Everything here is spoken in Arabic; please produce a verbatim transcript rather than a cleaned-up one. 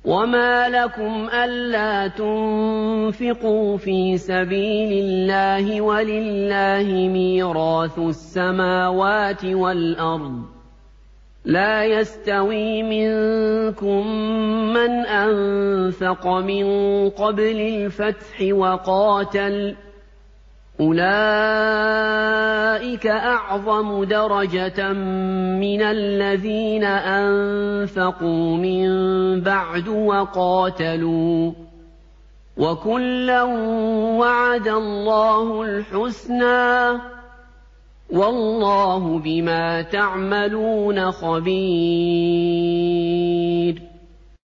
وما لكم ألا تنفقوا في سبيل الله ولله ميراث السماوات والأرض لا يستوي منكم من أنفق من قبل الفتح وقاتل أولئك أعظم درجة من الذين أنفقوا من بعد وقاتلوا وكلا وعد الله الحسنى والله بما تعملون خبير